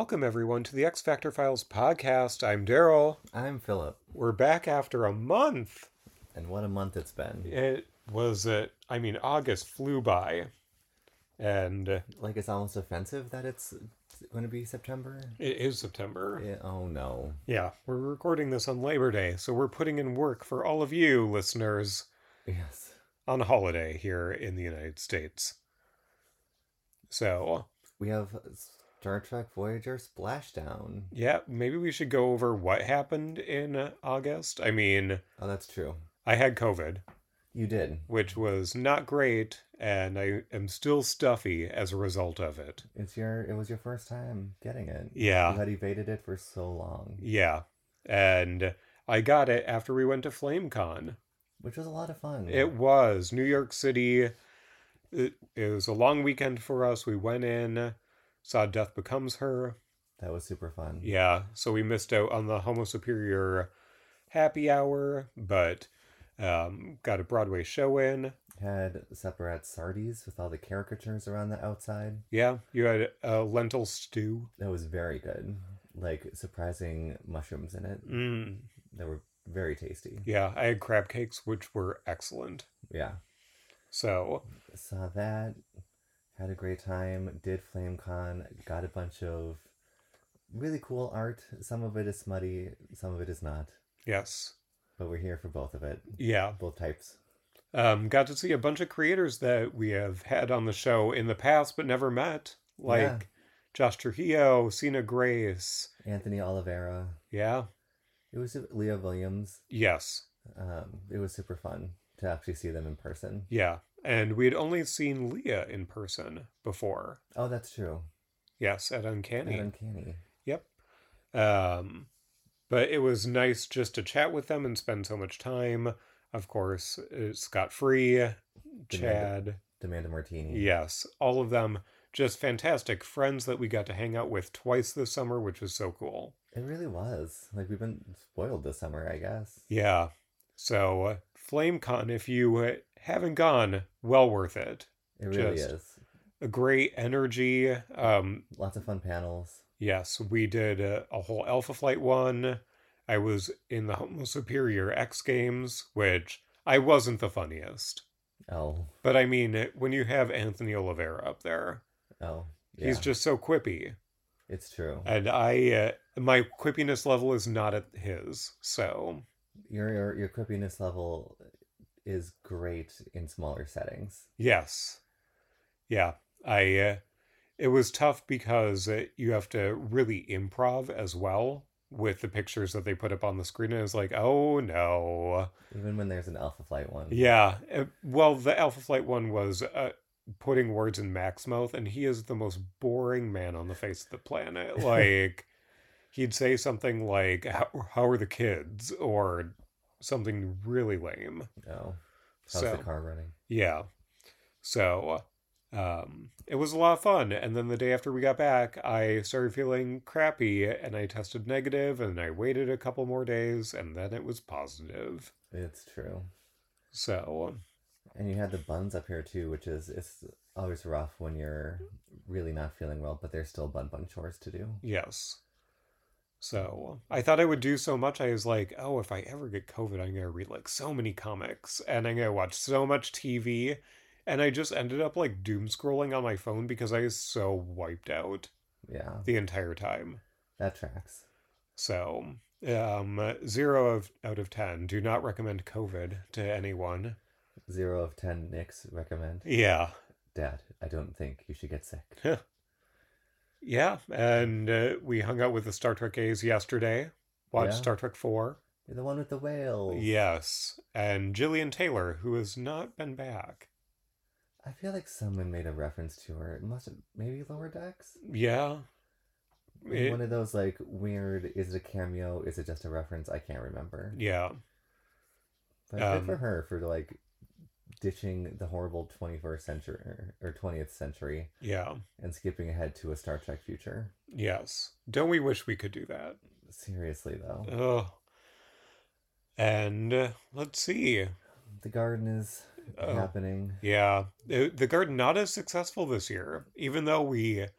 Welcome, everyone, to the X Factor Files podcast. I'm Daryl. I'm Philip, We're back after a month. and what a month it's been. August flew by, and Like, it's almost offensive that it's going to be September. it is September. Oh no. Yeah, we're recording this on Labor Day, so we're putting in work for all of you listeners Yes. on holiday here in the United States. So, We have Star Trek Voyager Splashdown. yeah, maybe we should go over what happened in August. Oh, that's true. I had COVID, You did. which was not great, and I am still stuffy as a result of it. It was your first time getting it. Yeah. You had evaded it for so long. Yeah. And I got it after we went to FlameCon. Which was a lot of fun. It was New York City. It was a long weekend for us. We went in, saw Death Becomes Her. That was super fun. Yeah. So we missed out on the Homo Superior happy hour, but got a Broadway show in. Had separate sardies with all the caricatures around the outside. Yeah. You had a lentil stew. That was very good. Like, surprising mushrooms in it. They were very tasty. Yeah. I had crab cakes, which were excellent. Yeah. So, Saw that, had a great time, did FlameCon, got a bunch of really cool art. Some of it is smutty, some of it is not. yes. But we're here for both of it. Yeah. Both types. Got to see a bunch of creators that we have had on the show in the past but never met, like Yeah. Josh Trujillo, Sina Grace. Anthony Oliveira. Yeah. It was Leah Williams. Yes. It was super fun to actually see them in person. Yeah. And we had only seen Leah in person before. Oh, that's true. Yes, at Uncanny. At Uncanny. Yep. But it was nice just to chat with them and spend so much time. Of course, Scott Free, Chad. Amanda Martini. Yes, all of them just fantastic friends that we got to hang out with twice this summer, which was so cool. It really was. Like, we've been spoiled this summer, I guess. Yeah. So, FlameCon, if you haven't gone, well worth it. It really is. A great energy. Lots of fun panels. Yes, we did a whole Alpha Flight one. I was in the Homo Superior X Games, which I wasn't the funniest. Oh. But I mean, when you have Anthony Oliveira up there, Oh. Yeah. he's just so quippy. It's true. And my quippiness level is not at his, so Your quippiness level is great in smaller settings. yes. Yeah, it was tough because you have to really improv as well with the pixtures that they put up on the screen, and it's like, oh no. Even when there's an Alpha Flight one. Yeah, well, the Alpha Flight one was putting words in Mac's mouth, and he is the most boring man on the face of the planet. Like, he'd say something like, how are the kids? Or something really lame. Oh. How's the car running? Yeah. So, it was a lot of fun. And then the day after we got back, I started feeling crappy, and I tested negative, and I waited a couple more days, and then it was positive. It's true. So, and you had the buns up here too, which it's always rough when you're really not feeling well, but there's still bun chores to do. yes. So, I thought I would do so much. I was like, oh, if I ever get COVID, I'm going to read like so many comics, and I'm going to watch so much TV. And I just ended up like doom scrolling on my phone because I was so wiped out. Yeah. The entire time. That tracks. So, out of 10. Do not recommend COVID to anyone. 0 of 10 Nicks recommend. Yeah. Dad, I don't think you should get sick. Yeah, and we hung out with the Star Trek A's yesterday. Watched Star Trek 4. You're the one with the whales. Yes, and Gillian Taylor, who has not been back. I feel like someone made a reference to her. It must have, maybe Lower Decks? Yeah. One of those, like, weird, is it a cameo? Is it just a reference? I can't remember. Yeah. But good for her for, like, ditching the horrible 21st century, or 20th century. Yeah. And skipping ahead to a Star Trek future. Yes. Don't we wish we could do that? Seriously, though. Ugh. And, let's see. The garden is happening. Yeah. The garden not as successful this year, even though we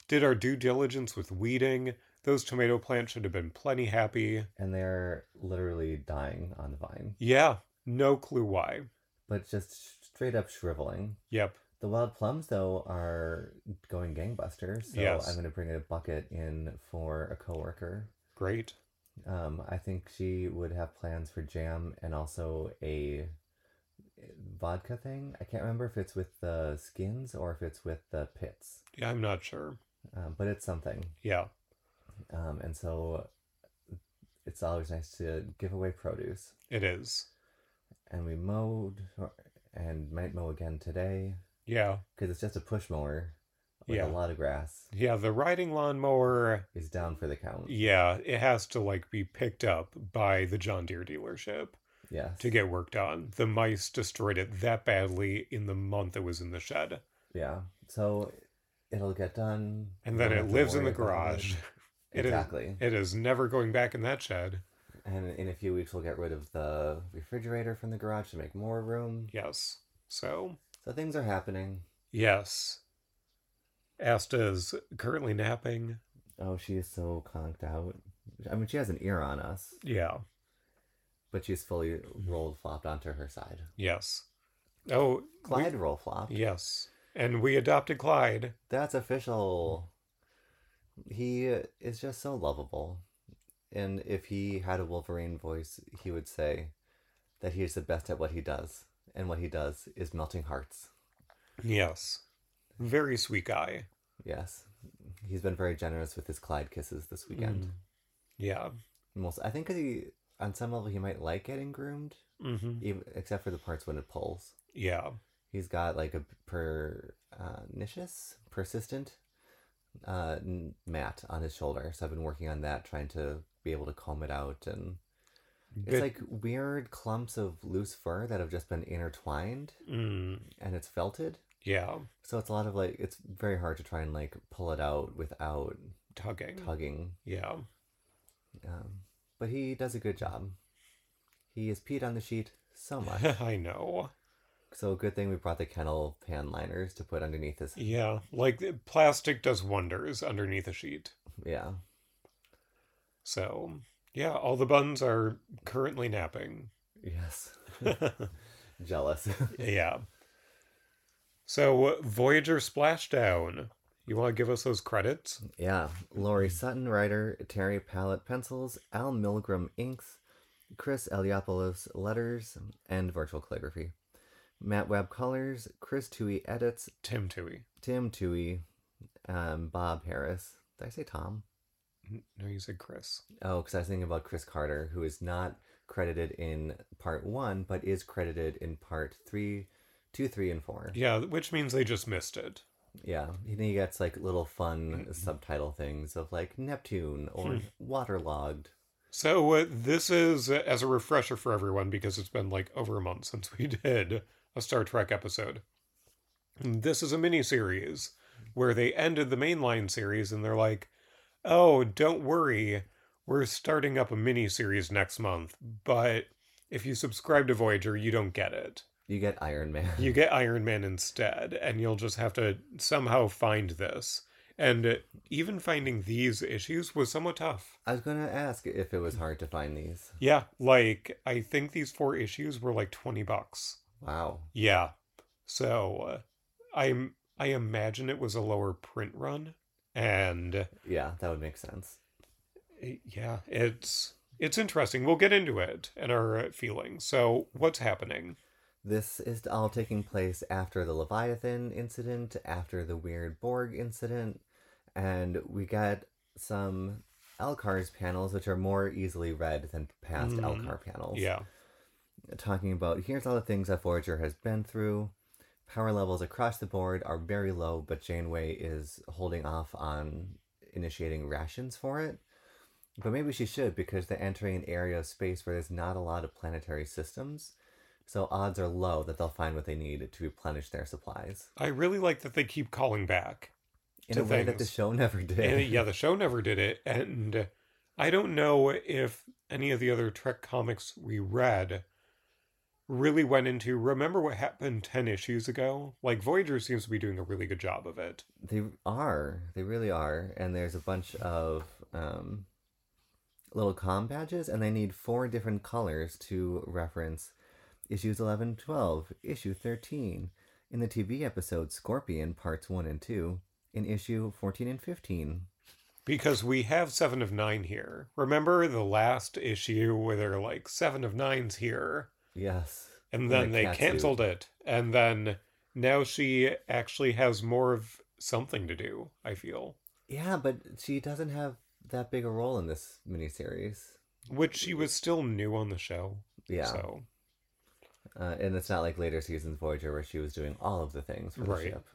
Did our due diligence with weeding. Those tomato plants should have been plenty happy. And they're literally dying on the vine, Yeah, no clue why. but just straight up shriveling. Yep. The wild plums, though, are going gangbusters. So Yes. I'm going to bring a bucket in for a coworker. Great. I think she would have plans for jam and also a vodka thing. I can't remember if it's with the skins or if it's with the pits, Yeah, I'm not sure. but it's something. Yeah. And so it's always nice to give away produce. It is. And we mowed and might mow again today Yeah. because it's just a push mower with Yeah. a lot of grass. Yeah, the riding lawnmower, Is down for the count. yeah, it has to like be picked up by the John Deere dealership Yes. to get work done. The mice destroyed it that badly in the month it was in the shed. Yeah. So it'll get done. And We then don't it have to lives in worry the about garage. it. It Exactly. It is never going back in that shed. And in a few weeks, we'll get rid of the refrigerator from the garage to make more room. Yes. So, So things are happening. yes. Asta's currently napping. Oh, she is so conked out. I mean, she has an ear on us, Yeah. but she's fully rolled flopped onto her side. Yes. Oh, Clyde roll flopped. yes. And we adopted Clyde. That's official. He is just so lovable. And if he had a Wolverine voice, he would say that he is the best at what he does. And what he does is melting hearts. Yes. Very sweet guy. Yes. He's been very generous with his Clyde kisses this weekend. Yeah. I think on some level, he might like getting groomed, even, except for the parts when it pulls. Yeah. He's got like a persistent mat on his shoulder. So I've been working on that, trying to be able to comb it out. And it's like weird clumps of loose fur that have just been intertwined and it's felted. Yeah. So it's a lot of like, it's very hard to try and like pull it out without Tugging. Yeah. But he does a good job. He has peed on the sheet so much. I know. So good thing we brought the kennel pan liners to put underneath his. Yeah. Like plastic does wonders underneath a sheet. Yeah. So, yeah, all the buns are currently napping. Yes. Jealous. Yeah. So, Voyager Splashdown. You want to give us those credits? Yeah. Lori Sutton, writer. Terry Pallett, pencils. Al Milgram, inks. Chris Eliopoulos, letters and virtual calligraphy. Matt Webb, colors. Chris Toohey, edits. Tim Toohey. Tim Toohey. Bob Harris. Did I say Tom? No, you said Chris. Oh, because I was thinking about Chris Carter, who is not credited in part 1, but is credited in part 3, 2, 3, and 4. Yeah, which means they just missed it. Yeah, and he gets like little fun subtitle things of like Neptune or Waterlogged. So this is, as a refresher for everyone, because it's been like over a month since we did a Star Trek episode. This is a mini-series where they ended the mainline series and they're like, oh, don't worry, we're starting up a mini-series next month, but if you subscribe to Voyager, you don't get it. You get Iron Man. You get Iron Man instead, and you'll just have to somehow find this. And even finding these issues was somewhat tough. I was going to ask if it was hard to find these. Yeah, like, I think these 4 issues were like $20. Wow. Yeah. So, I imagine it was a lower print run, and Yeah, that would make sense. yeah, it's interesting. We'll get into it and our feelings. So, what's happening? This is all taking place after the Leviathan incident, after the weird Borg incident, and we get some Elcar's panels, which are more easily read than past Elcar panels. Yeah. Talking about, here's all the things that Voyager has been through. Power levels across the board are very low, but Janeway is holding off on initiating rations for it. But maybe she should, because they're entering an area of space where there's not a lot of planetary systems. So odds are low that they'll find what they need to replenish their supplies. I really like that they keep calling back. In a way that the show never did. And, yeah, the show never did it. And I don't know if any of the other Trek comics we read really went into remember what happened 10 issues ago? Like, Voyager seems to be doing a really good job of it. They are. They really are. And there's a bunch of little comm badges, and they need 4 different colors to reference issues 11, 12, issue 13, in the TV episode Scorpion Parts 1 and 2, in issue 14 and 15. Because we have 7 of 9 here. Remember the last issue where they're like, 7 of 9's here? Yes. And In then the they cat canceled suit. it. And then now she actually has more of something to do, I feel. Yeah, but she doesn't have that big a role in this miniseries. Which she was still new on the show. Yeah. So, And it's not like later seasons Voyager where she was doing all of the things for the right. ship.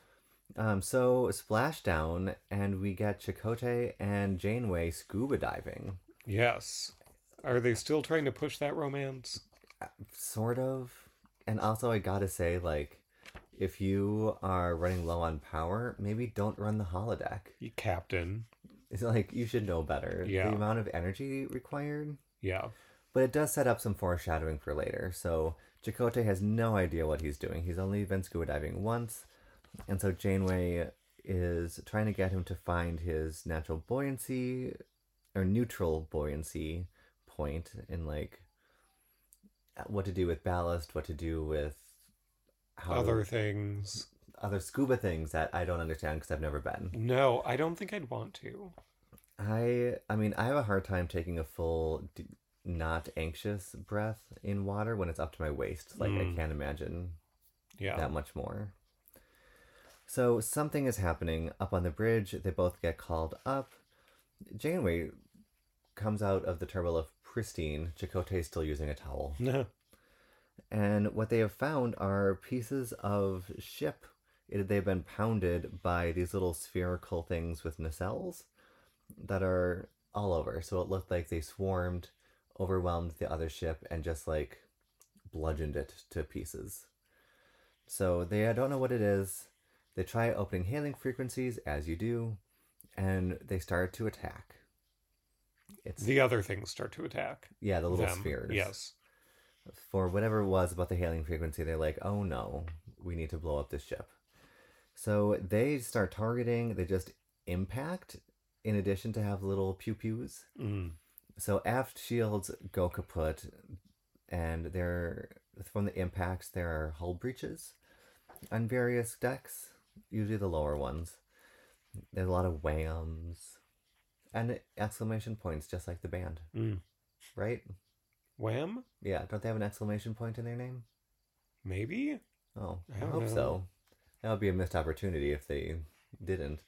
So splashdown, and we get Chakotay and Janeway scuba diving. Yes. Are they still trying to push that romance? Sort of. And also, I gotta say, like, if you are running low on power, maybe don't run the holodeck. You captain. It's like, you should know better. Yeah. The amount of energy required. Yeah. But it does set up some foreshadowing for later. So Chakotay has no idea what he's doing. He's only been scuba diving once. And so Janeway is trying to get him to find his natural buoyancy or neutral buoyancy point in, like, what to do with ballast, what to do with how Other things. other scuba things that I don't understand because I've never been. No, I don't think I'd want to. I mean, I have a hard time taking a full not anxious breath in water when it's up to my waist. Like, I can't imagine Yeah. that much more. So something is happening up on the bridge. They both get called up. Janeway comes out of the turbolift pristine. Chakotay's still using a towel. No. And what they have found are pieces of ship. They've been pounded by these little spherical things with nacelles that are all over. So it looked like they swarmed, overwhelmed the other ship, and just, like, bludgeoned it to pieces. So they don't know what it is. They try opening hailing frequencies, as you do, and they start to attack. It's The other things start to attack yeah, the little them. spheres. Yes. For whatever it was about the hailing frequency, they're like, oh no, we need to blow up this ship. So they start targeting, they just impact in addition to have little pew-pews. So aft shields go kaput, and they're from the impacts, there are hull breaches on various decks, usually the lower ones. There's a lot of whams and exclamation points, just like the band, right? Wham? Yeah, don't they have an exclamation point in their name? Maybe? Oh, I don't hope know. so. That would be a missed opportunity if they didn't.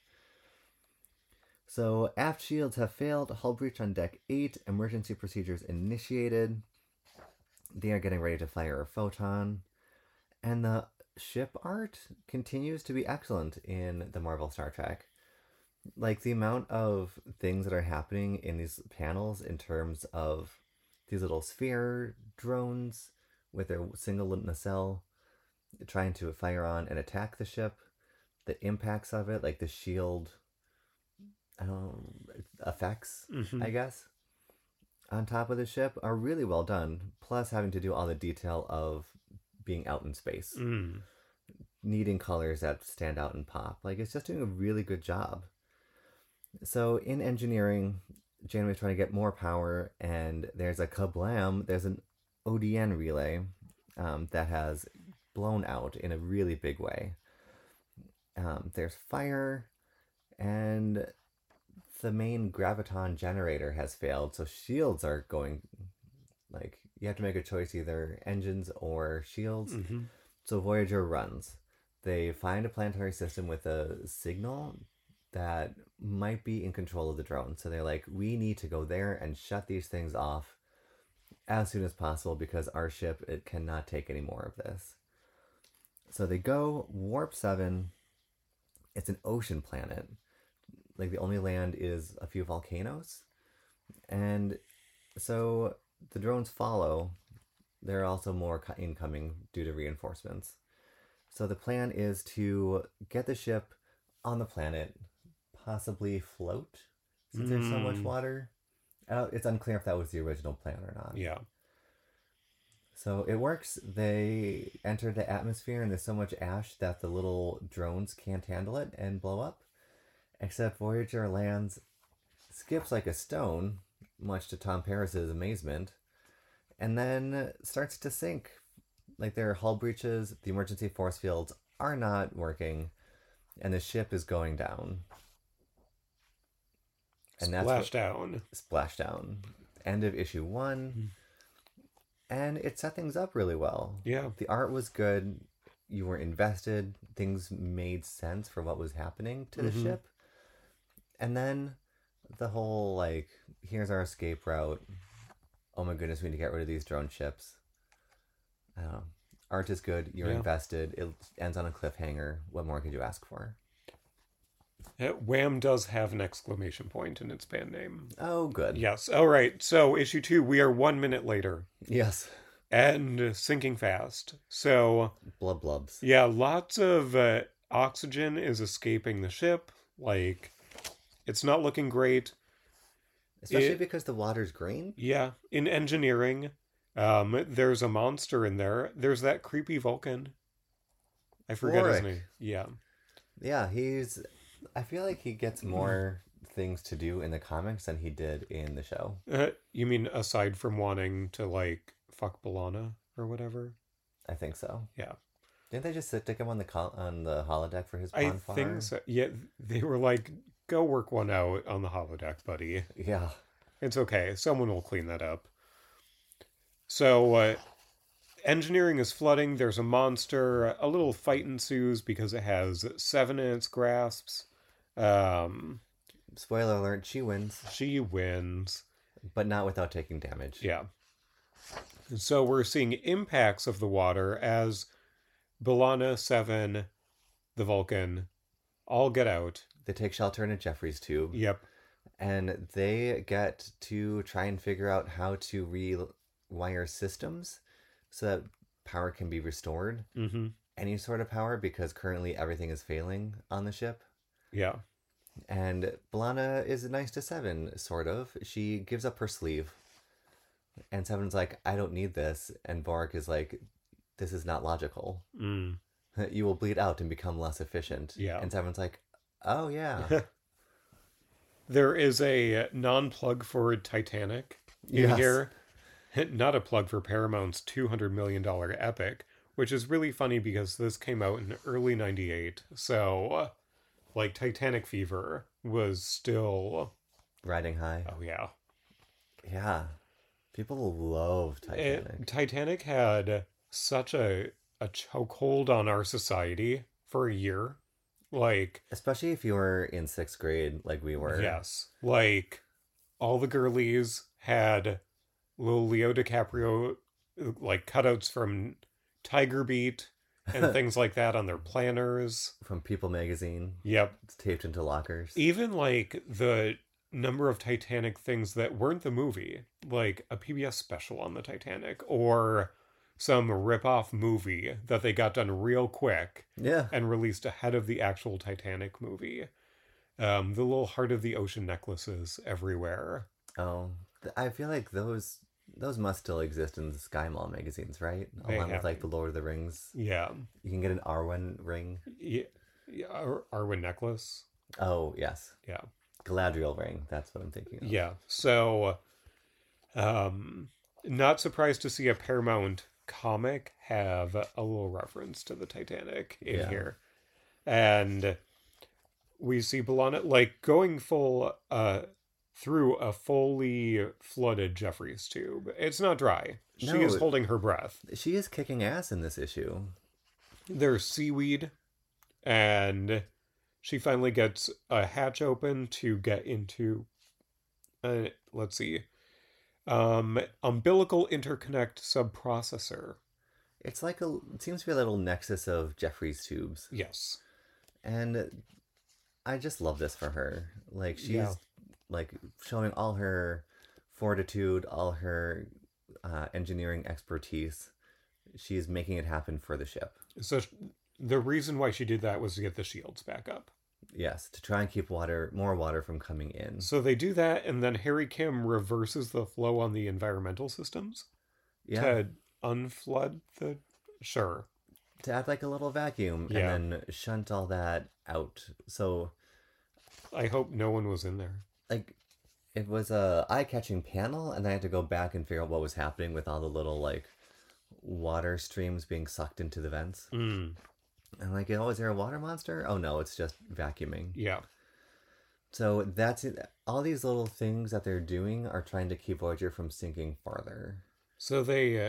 So, aft shields have failed. Hull breach on deck 8. Emergency procedures initiated. They are getting ready to fire a photon. And the ship art continues to be excellent in the Marvel Star Trek. Like, the amount of things that are happening in these panels in terms of these little sphere drones with their single nacelle trying to fire on and attack the ship, the impacts of it, like the shield, I don't know, effects, I guess, on top of the ship are really well done. Plus, having to do all the detail of being out in space, needing colors that stand out and pop. Like, it's just doing a really good job. So, in engineering, Janeway's trying to get more power, and there's a kablam. There's an ODN relay that has blown out in a really big way. There's fire, and the main graviton generator has failed, so shields are going, like, you have to make a choice, either engines or shields. So Voyager runs. They find a planetary system with a signal that might be in control of the drone. So they're like, we need to go there and shut these things off as soon as possible because our ship, it cannot take any more of this. So they go, warp 7. It's an ocean planet. Like, the only land is a few volcanoes. And so the drones follow. There are also more incoming due to reinforcements. So the plan is to get the ship on the planet, possibly float, since there's so much water. It's unclear if that was the original plan or not. Yeah. So it works. They enter the atmosphere, and there's so much ash that the little drones can't handle it and blow up. Except Voyager lands, skips like a stone, much to Tom Paris's amazement, and then starts to sink. Like there are hull breaches, the emergency force fields are not working, and the ship is going down. And that's what Splashdown. Splashdown. End of issue one. And it set things up really well. Yeah. The art was good. You were invested. Things made sense for what was happening to the ship. And then the whole, like, here's our escape route. Oh my goodness, we need to get rid of these drone ships. I don't know. Art is good. You're invested. It ends on a cliffhanger. What more could you ask for? Wham does have an exclamation point in its band name. Oh, good. Yes. All right. So issue 2, we are 1 minute later. Yes. And sinking fast. So Blubs. yeah, lots of oxygen is escaping the ship. Like, it's not looking great. Especially because the water's green? Yeah. In engineering, there's a monster in there. There's that creepy Vulcan. I forget his name. Yeah. Yeah, I feel like he gets more things to do in the comics than he did in the show. You mean aside from wanting to, like, fuck B'Elanna or whatever? I think so. Yeah. Didn't they just stick him on the holodeck for his bonfire? I think so. Yeah, they were like, go work one out on the holodeck, buddy. Yeah. It's okay. Someone will clean that up. So, engineering is flooding. There's a monster. A little fight ensues because it has 7 in its grasps. Spoiler alert, she wins. She wins. But not without taking damage. Yeah. So we're seeing impacts of the water as B'Elanna, 7, the Vulcan, all get out. They take shelter in a Jeffries tube. Yep. And they get to try and figure out how to rewire systems so that power can be restored. Mm-hmm. Any sort of power, because currently everything is failing on the ship. Yeah. And B'Elanna is nice to 7, sort of. She gives up her sleeve. And 7's like, I don't need this. And Vorik is like, this is not logical. Mm. You will bleed out and become less efficient. Yeah. And 7's like, oh, yeah. There is a non-plug for Titanic in here. Not a plug for Paramount's $200 million epic, which is really funny because this came out in early 98. So, like, Titanic fever was still riding high. Oh, yeah. Yeah. People love Titanic. Titanic had such a chokehold on our society for a year. Like, especially if you were in 6th grade like we were. Yes. Like, all the girlies had little Leo DiCaprio, like, cutouts from Tiger Beat and things like that on their planners. From People magazine. Yep. It's taped into lockers. Even, like, the number of Titanic things that weren't the movie. Like, a PBS special on the Titanic. Or some rip-off movie that they got done real quick. Yeah. And released ahead of the actual Titanic movie. The little Heart of the Ocean necklaces everywhere. Oh, I feel like those must still exist in the Sky Mall magazines, right? Along with, like, the Lord of the Rings. Yeah. You can get an Arwen ring. Yeah. Arwen necklace. Oh, yes. Yeah. Galadriel ring. That's what I'm thinking of. Yeah. So, not surprised to see a Paramount comic have a little reference to the Titanic in here. And we see B'Elanna, like, going full through a fully flooded Jeffries tube. It's not dry. She is holding her breath. She is kicking ass in this issue. There's seaweed, and she finally gets a hatch open to get into, let's see, umbilical interconnect subprocessor. It's like it seems to be a little nexus of Jeffries tubes. Yes. And I just love this for her. Like, she's like showing all her fortitude, all her engineering expertise. She's making it happen for the ship. So the reason why she did that was to get the shields back up. Yes, to try and keep more water from coming in. So they do that, and then Harry Kim reverses the flow on the environmental systems to unflood the. Sure. to add like a little vacuum and Yeah. then shunt all that out. So I hope no one was in there. like it was a eye-catching panel, and I had to go back and figure out what was happening with all the little like water streams being sucked into the vents. Mm, And like, oh, is there a water monster? Oh no, it's just vacuuming. yeah. So that's it. All these little things that they're doing are trying to keep Voyager from sinking farther. So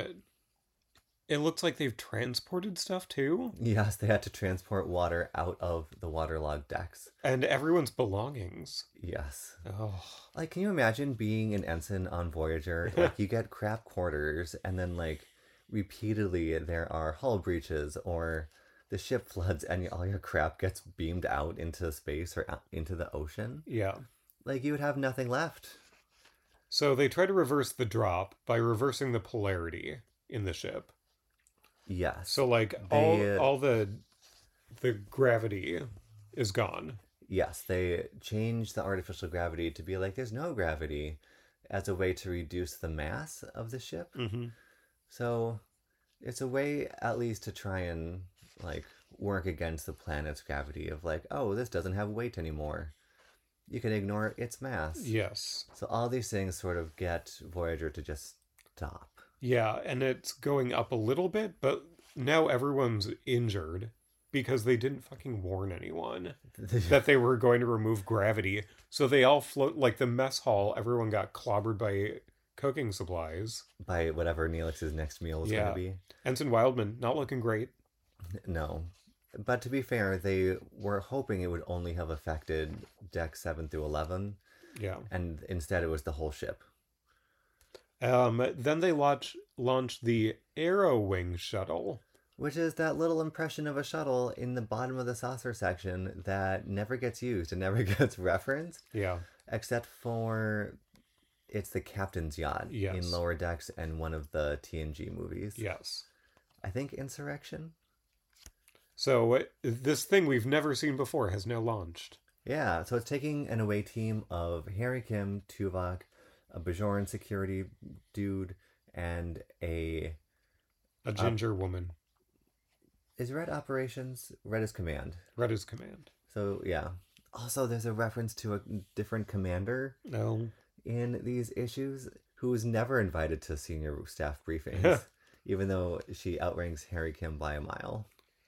it looks like they've transported stuff too, Yes, they had to transport water out of the waterlogged decks. and everyone's belongings. Yes. Oh, Like, can you imagine being an ensign on Voyager? Like, you get crap quarters, and then, like, repeatedly there are hull breaches or the ship floods, and all your crap gets beamed out into space or out into the ocean. yeah. Like, you would have nothing left. So they try to reverse the drop by reversing the polarity in the ship. Yes. So like They, all the gravity is gone. yes, they changed the artificial gravity to be like, there's no gravity as a way to reduce the mass of the ship. Hmm. So it's a way, at least, to try and like work against the planet's gravity of like, oh, this doesn't have weight anymore. You can ignore its mass. Yes. So all these things sort of get Voyager to just stop. Yeah, and it's going up a little bit, but now everyone's injured because they didn't fucking warn anyone that they were going to remove gravity. So they all float like the mess hall. Everyone got clobbered by cooking supplies. By whatever Neelix's next meal was going Yeah. to be. Ensign Wildman not looking great. No. But to be fair, they were hoping it would only have affected Deck 7 through 11, Yeah. and instead it was the whole ship. Then they launched the Arrow Wing shuttle. Which is that little impression of a shuttle in the bottom of the saucer section that never gets used and never gets referenced, Yeah. except for it's the captain's yacht Yes. in Lower Decks and one of the TNG movies. Yes. I think Insurrection? So this thing we've never seen before has now launched. Yeah, so it's taking an away team of Harry Kim, Tuvok, a Bajoran security dude, and A ginger woman. Is Red Operations? Red is Command. Red is command. So, yeah. Also, there's a reference to a different commander No. in these issues who was never invited to senior staff briefings, even though she outranks Harry Kim by a mile.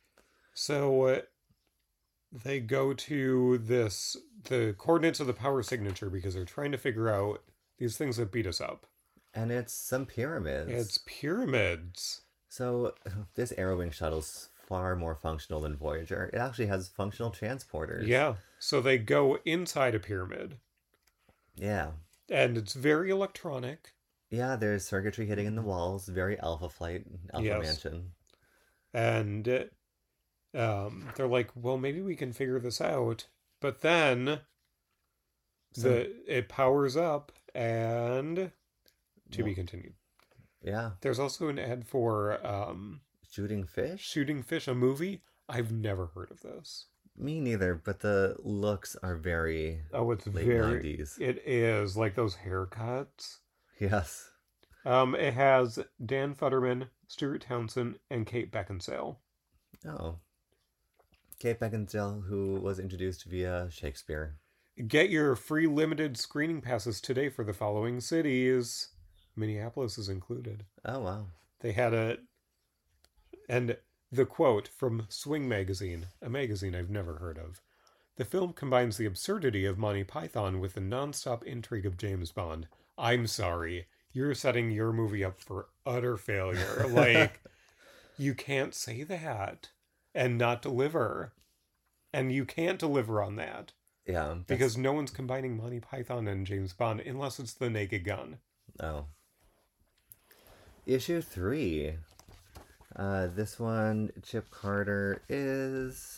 So they go to the coordinates of the power signature because they're trying to figure out these things that beat us up. And it's some pyramids. It's pyramids. So this Arrowwing shuttle's far more functional than Voyager. It actually has functional transporters. Yeah. So they go inside a pyramid, Yeah. and it's very electronic. Yeah, there's circuitry hitting in the walls. Very Alpha Flight, Alpha Yes. Mansion. And they're like, well, maybe we can figure this out. But then it powers up, and to be continued. Yeah. There's also an ad for Shooting fish? Shooting Fish, a movie. I've never heard of this. Me neither, but the looks are very Oh, it's late very. 90s. It is like those haircuts. Yes. It has Dan Futterman, Stuart Townsend, and Kate Beckinsale. Oh. Kate Beckinsale, who was introduced via Shakespeare. Get your free limited screening passes today for the following cities. Minneapolis is included. Oh, wow. They had and the quote from Swing Magazine, a magazine I've never heard of. The film combines the absurdity of Monty Python with the nonstop intrigue of James Bond. I'm sorry, you're setting your movie up for utter failure. Like, you can't say that and not deliver. And you can't deliver on that. Yeah. Because no one's combining Monty Python and James Bond unless it's the Naked Gun. Oh. Issue 3. This one, Chip Carter is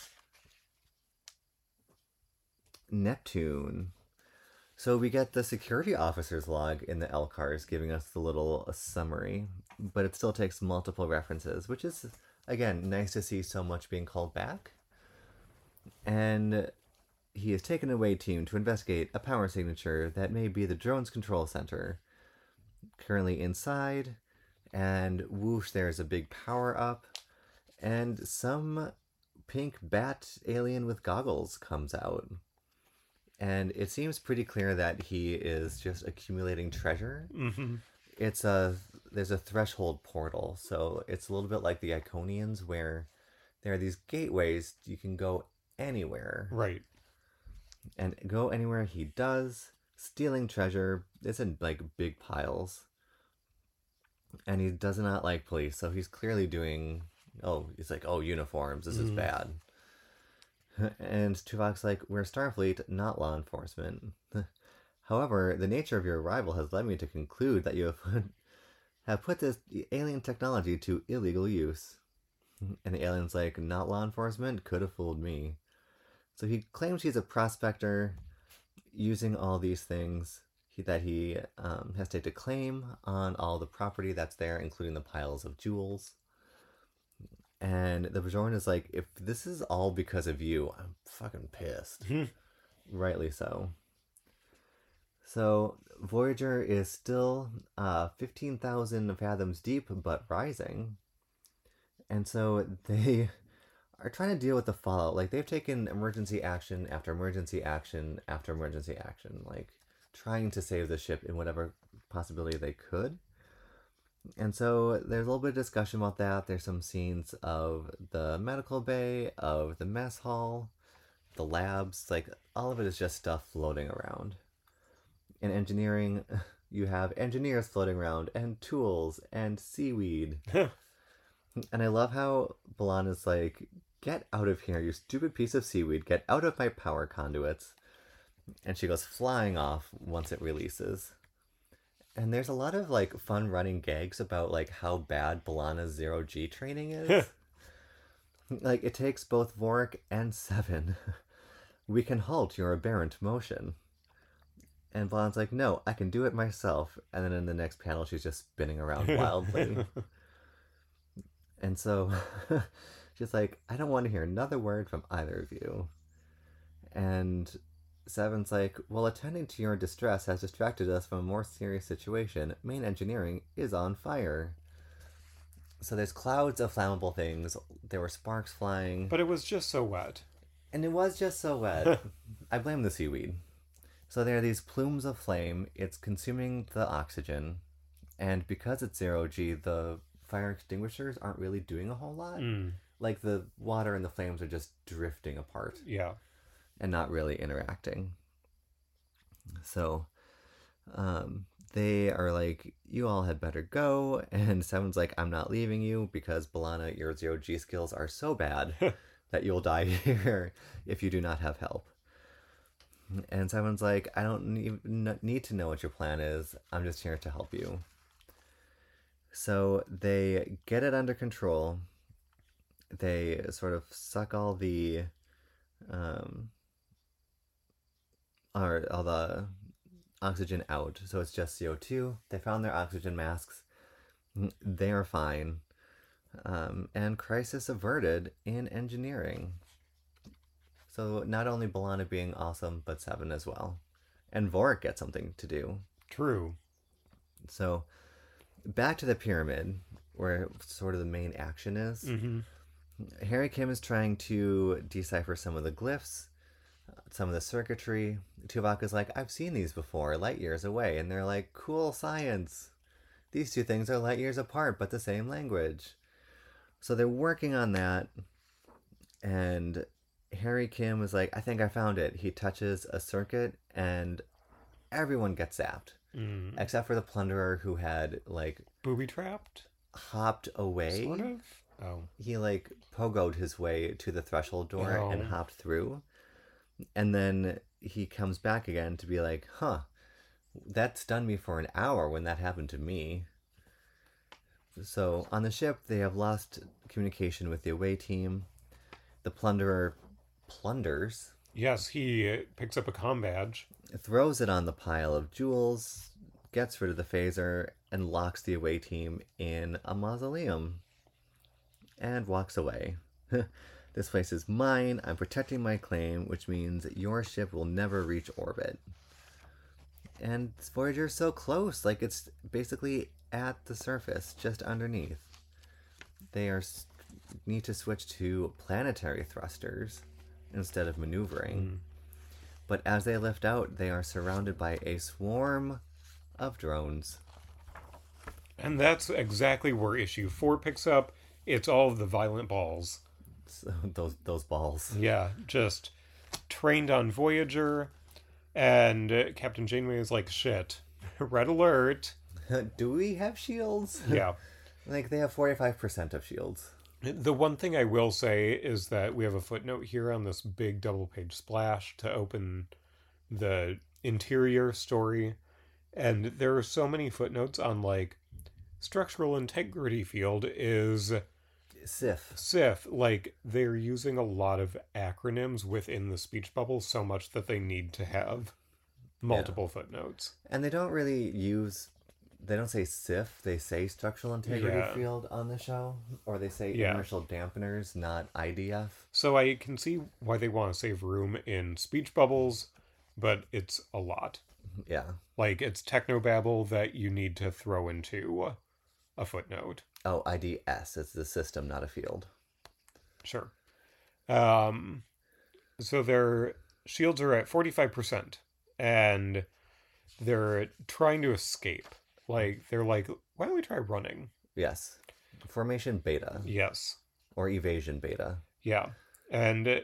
Neptune. So we get the security officer's log in the LCARS giving us the little summary, but it still takes multiple references, which is, again, nice to see so much being called back. And he has taken away team to investigate a power signature that may be the drone's control center. Currently inside, And whoosh, there's a big power up, and some pink bat alien with goggles comes out. And it seems pretty clear that he is just accumulating treasure. Mm-hmm. It's a There's a threshold portal, so it's a little bit like the Iconians, where there are these gateways you can go anywhere, Right. and go anywhere he does, stealing treasure. It's in like big piles, and he does not like police, so he's clearly doing. Oh, he's like, oh, uniforms. This is bad. And Tuvok's like, we're Starfleet, not law enforcement. However, the nature of your arrival has led me to conclude that you have put this alien technology to illegal use. And the alien's like, not law enforcement? Could have fooled me. So he claims he's a prospector using all these things that he has to take a claim on all the property that's there, including the piles of jewels. And the Bajoran is like, if this is all because of you, I'm fucking pissed. Rightly so. So Voyager is still 15,000 fathoms deep, but rising. And so they are trying to deal with the fallout. Like, they've taken emergency action after emergency action after emergency action, like trying to save the ship in whatever possibility they could. And so there's a little bit of discussion about that. There's some scenes of the medical bay, of the mess hall, the labs. Like, all of it is just stuff floating around. In engineering, you have engineers floating around, and tools, and seaweed. And I love how B'Elanna is like, get out of here, you stupid piece of seaweed. Get out of my power conduits. And she goes flying off once it releases. And there's a lot of like fun running gags about like how bad B'Elanna's zero-G training is. Like, it takes both Vorik and Seven. We can halt your aberrant motion. And B'Elanna's like, no, I can do it myself. And then in the next panel, she's just spinning around wildly. And so she's like, I don't want to hear another word from either of you. And Seven's like, well, attending to your distress has distracted us from a more serious situation. Main engineering is on fire. So there's clouds of flammable things. There were sparks flying. But it was just so wet. And it was just so wet. I blame the seaweed. So there are these plumes of flame. It's consuming the oxygen. And because it's zero-G, the fire extinguishers aren't really doing a whole lot. Like, the water and the flames are just drifting apart. Yeah. And not really interacting. So they are like, you all had better go. And Seven's like, I'm not leaving you because, B'Elanna, your zero-G skills are so bad that you'll die here if you do not have help. And Seven's like, I don't need to know what your plan is. I'm just here to help you. So they get it under control. They sort of suck all the all the oxygen out, so it's just CO2. They found their oxygen masks. They are fine. And crisis averted in engineering. So not only B'Elanna being awesome, but Seven as well. And Vorik gets something to do. True. So back to the pyramid, where sort of the main action is. Harry Kim is trying to decipher some of the glyphs, some of the circuitry. Tuvok is like, I've seen these before, light years away. And they're like, cool science. These two things are light years apart, but the same language. So they're working on that. And Harry Kim is like, I think I found it. He touches a circuit and everyone gets zapped. Except for the plunderer, who had like booby trapped, hopped away. Sort of. Oh. He like pogoed his way to the threshold door and hopped through. And then he comes back again to be like, huh, that stunned me for an hour when that happened to me. So on the ship, they have lost communication with the away team. The plunderer plunders. Yes, he picks up a comm badge, Throws it on the pile of jewels, gets rid of the phaser, and locks the away team in a mausoleum. And walks away. This place is mine. I'm protecting my claim, which means your ship will never reach orbit. And Voyager's so close. Like, it's basically at the surface, just underneath. They need to switch to planetary thrusters instead of maneuvering. But as they lift out, they are surrounded by a swarm of drones. And that's exactly where issue 4 picks up. It's all of the violent balls. So those balls. Yeah, just trained on Voyager. And Captain Janeway is like, shit, red alert. Do we have shields? Yeah. Like, they have 45% of shields. The one thing I will say is that we have a footnote here on this big double page splash to open the interior story. And there are so many footnotes on, like, structural integrity field is SIF. Like, they're using a lot of acronyms within the speech bubble so much that they need to have multiple footnotes. And they don't really they don't say SIF, they say structural integrity field on the show. Or they say inertial dampeners, not IDF. So I can see why they want to save room in speech bubbles, but it's a lot. Yeah. Like, it's technobabble that you need to throw into a footnote. Oh, IDS. It's the system, not a field. Sure. So their shields are at 45%, and they're trying to escape. Like, they're like, why don't we try running? Yes. Formation beta. Yes. Or evasion beta. Yeah. And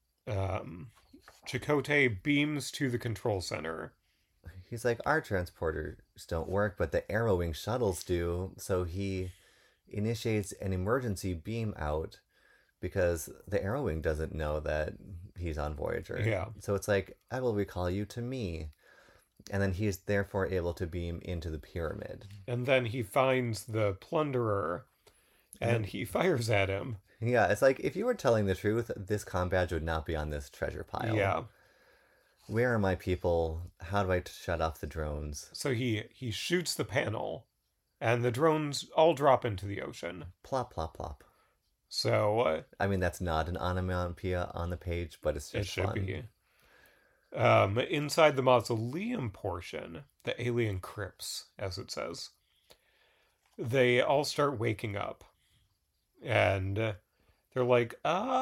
Chakotay beams to the control center. He's like, our transporters don't work, but the Arrowwing shuttles do. So he initiates an emergency beam out because the Arrowwing doesn't know that he's on Voyager. Yeah. So it's like, I will recall you to me. And then he's therefore able to beam into the pyramid. And then he finds the plunderer and he fires at him. Yeah, it's like, if you were telling the truth, this comm badge would not be on this treasure pile. Yeah. Where are my people? How do I shut off the drones? So he shoots the panel, and the drones all drop into the ocean. Plop, plop, plop. So... I mean, that's not an onomatopoeia on the page, but it's just fun. It should be. Inside the mausoleum portion, the alien crypts, as it says, they all start waking up. And they're like,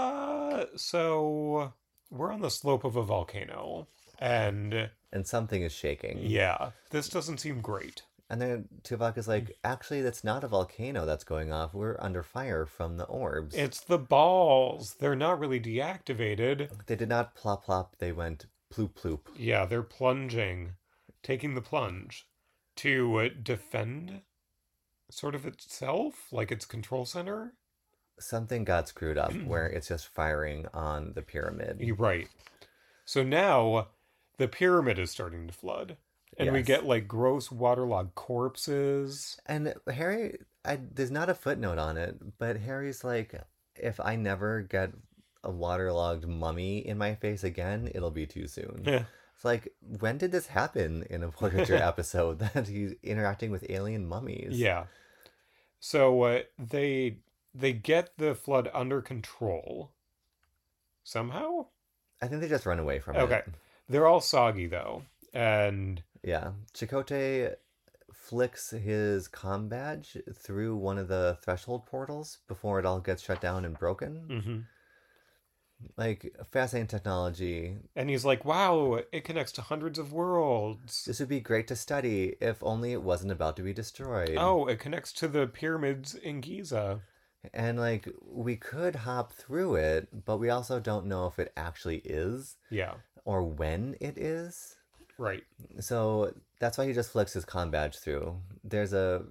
so we're on the slope of a volcano. And something is shaking. Yeah, this doesn't seem great. And then Tuvok is like, actually, that's not a volcano that's going off. We're under fire from the orbs. It's the balls. They're not really deactivated. They did not plop plop. They went ploop ploop. Yeah, they're plunging, taking the plunge to defend sort of itself, like its control center. Something got screwed up where it's just firing on the pyramid. You're right. So now the pyramid is starting to flood. And we get, like, gross waterlogged corpses. And Harry, there's not a footnote on it, but Harry's like, if I never get a waterlogged mummy in my face again, it'll be too soon. Yeah. It's like, when did this happen in a Voyager episode that he's interacting with alien mummies? Yeah. So they get the flood under control. Somehow? I think they just run away from it. Okay. They're all soggy, though. And... yeah. Chakotay flicks his comm badge through one of the threshold portals before it all gets shut down and broken. Mm-hmm. Like, fascinating technology. And he's like, wow, it connects to hundreds of worlds. This would be great to study if only it wasn't about to be destroyed. Oh, it connects to the pyramids in Giza. And, like, we could hop through it, but we also don't know if it actually is. Yeah. Or when it is. Right. So that's why he just flicks his comm badge through. There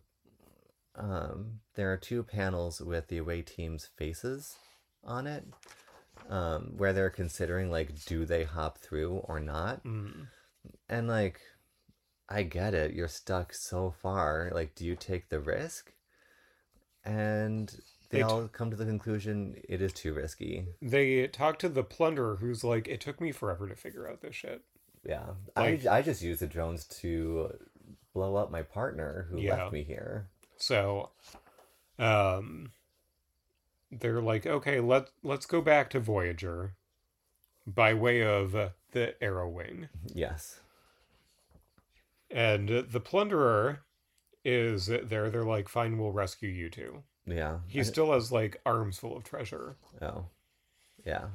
are two panels with the away team's faces on it, where they're considering, like, do they hop through or not? Mm. And, like, I get it. You're stuck so far. Like, do you take the risk? And they all come to the conclusion it is too risky. They talk to the plunderer, who's like, it took me forever to figure out this shit. Yeah. Like, I just used the drones to blow up my partner who left me here. So, they're like, okay, let's go back to Voyager by way of the Arrowwing. Yes. And the plunderer is there. They're like, fine, we'll rescue you two. Yeah. He still has like arms full of treasure. Oh, yeah.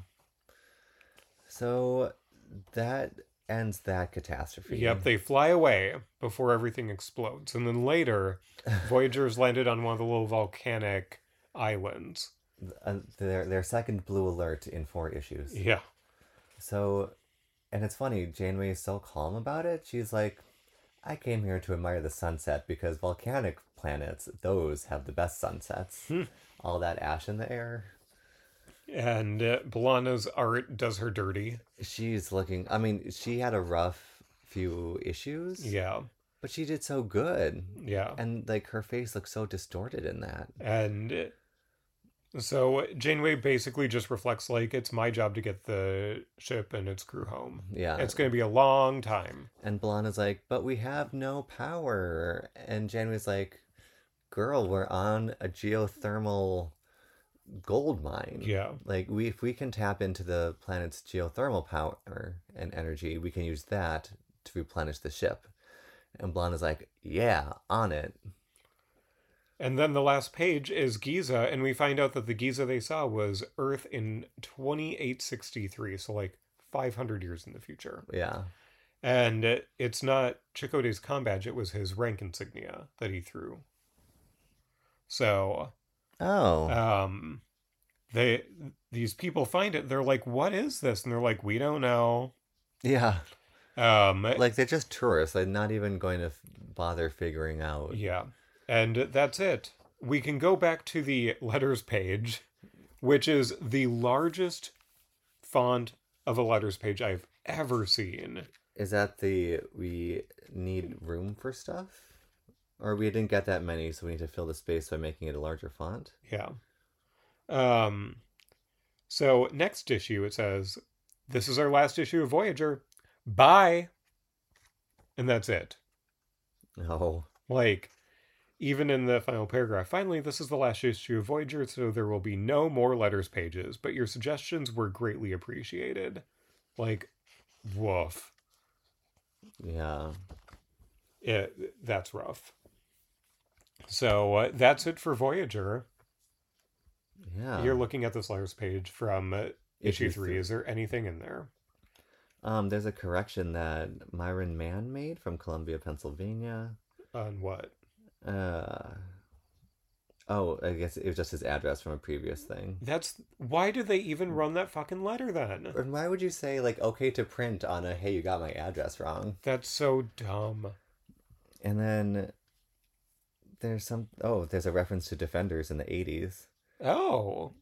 So that ends that catastrophe. Yep, they fly away before everything explodes. And then later, Voyager's landed on one of the little volcanic islands. Their second blue alert in 4 issues. Yeah. So, and it's funny, Janeway is so calm about it. She's like, I came here to admire the sunset because volcanic planets, those have the best sunsets. All that ash in the air. And B'Elanna's art does her dirty. She's looking, I mean, she had a rough few issues. Yeah. But she did so good. Yeah. And like her face looks so distorted in that. And so Janeway basically just reflects like, it's my job to get the ship and its crew home. Yeah. It's going to be a long time. And B'Elanna's like, but we have no power. And Janeway's like, girl, we're on a geothermal gold mine. Yeah. Like if we can tap into the planet's geothermal power and energy, we can use that to replenish the ship. And B'Elanna's like, yeah, on it. And then the last page is Giza, and we find out that the Giza they saw was Earth in 2863, so like 500 years in the future. Yeah. And it's not Chakotay's comm badge, it was his rank insignia that he threw. So, these people find it, they're like, what is this? And they're like, we don't know. Yeah. Like they're just tourists. They're not even going to bother figuring out. Yeah. And that's it. We can go back to the letters page, which is the largest font of a letters page I've ever seen. Is that we need room for stuff? Or we didn't get that many, so we need to fill the space by making it a larger font? Yeah. So next issue, it says, this is our last issue of Voyager. Bye. And that's it. No. Like, even in the final paragraph, finally, this is the last issue of Voyager, so there will be no more letters pages, but your suggestions were greatly appreciated. Like, woof. Yeah. That's rough. So that's it for Voyager. Yeah. You're looking at this letters page from issue 3. Is there anything in there? There's a correction that Myron Mann made from Columbia, Pennsylvania. On what? I guess it was just his address from a previous thing. Why did they even run that fucking letter then? And why would you say, like, okay to print on a, hey, you got my address wrong? That's so dumb. And then there's a reference to Defenders in the 80s. Oh.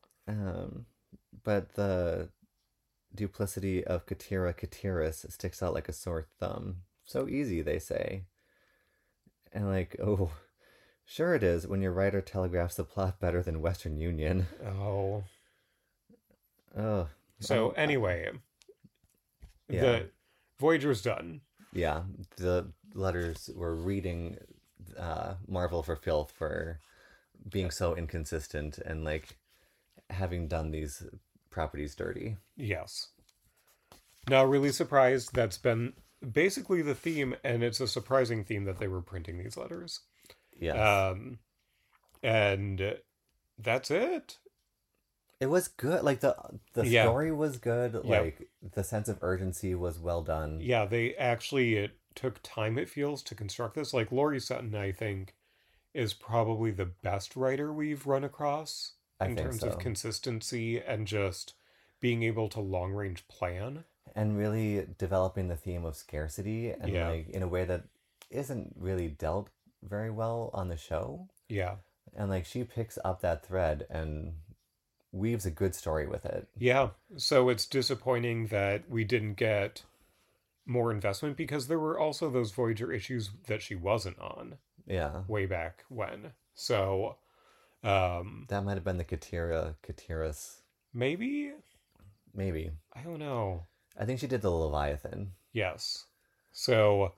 But the duplicity of Katira Katiris sticks out like a sore thumb. So easy, they say. And like, oh, sure it is when your writer telegraphs the plot better than Western Union. Oh. Oh. So anyway, yeah. The Voyager's done. Yeah, the letters were reading Marvel for filth for being so inconsistent and like having done these properties dirty. Yes. Now, really surprised that's been basically the theme, and it's a surprising theme that they were printing these letters. Yes. And that's it. It was good. Like the Yeah. story was good. Yeah. Like the sense of urgency was well done. Yeah, it took time, it feels, to construct this. Like, Laurie Sutton, I think, is probably the best writer we've run across in terms of consistency and just being able to long range plan. And really developing the theme of scarcity and Yeah. like in a way that isn't really dealt very well on the show. Yeah. And like she picks up that thread and weaves a good story with it. Yeah. So it's disappointing that we didn't get more investment because there were also those Voyager issues that she wasn't on. Yeah. Way back when. So that might have been the Katiris. Maybe? I don't know. I think she did the Leviathan. Yes. So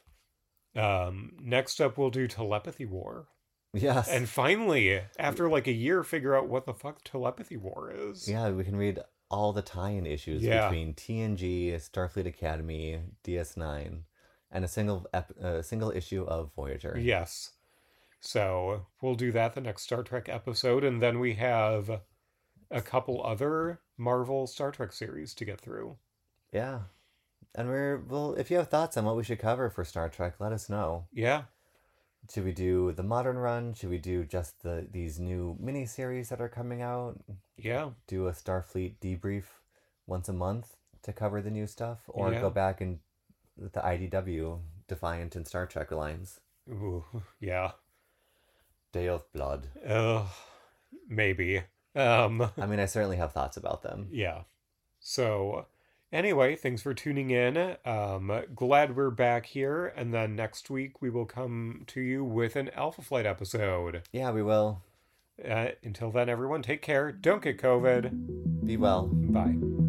next up we'll do Telepathy War. Yes. And finally, after like a year, figure out what the fuck Telepathy War is. Yeah, we can read all the tie-in issues between TNG, Starfleet Academy, DS9, and a single issue of Voyager. Yes. So we'll do that the next Star Trek episode, and then we have a couple other Marvel Star Trek series to get through. Yeah. And well, if you have thoughts on what we should cover for Star Trek, let us know. Yeah. Should we do the modern run? Should we do just these new miniseries that are coming out? Yeah. Do a Starfleet debrief once a month to cover the new stuff? Or Yeah. go back and the IDW, Defiant and Star Trek lines? Ooh, yeah. Day of Blood. Maybe. I mean, I certainly have thoughts about them. Yeah. So, anyway, thanks for tuning in. Glad we're back here. And then next week we will come to you with an Alpha Flight episode. Yeah, we will. Until then, everyone, take care. Don't get COVID. Be well. Bye.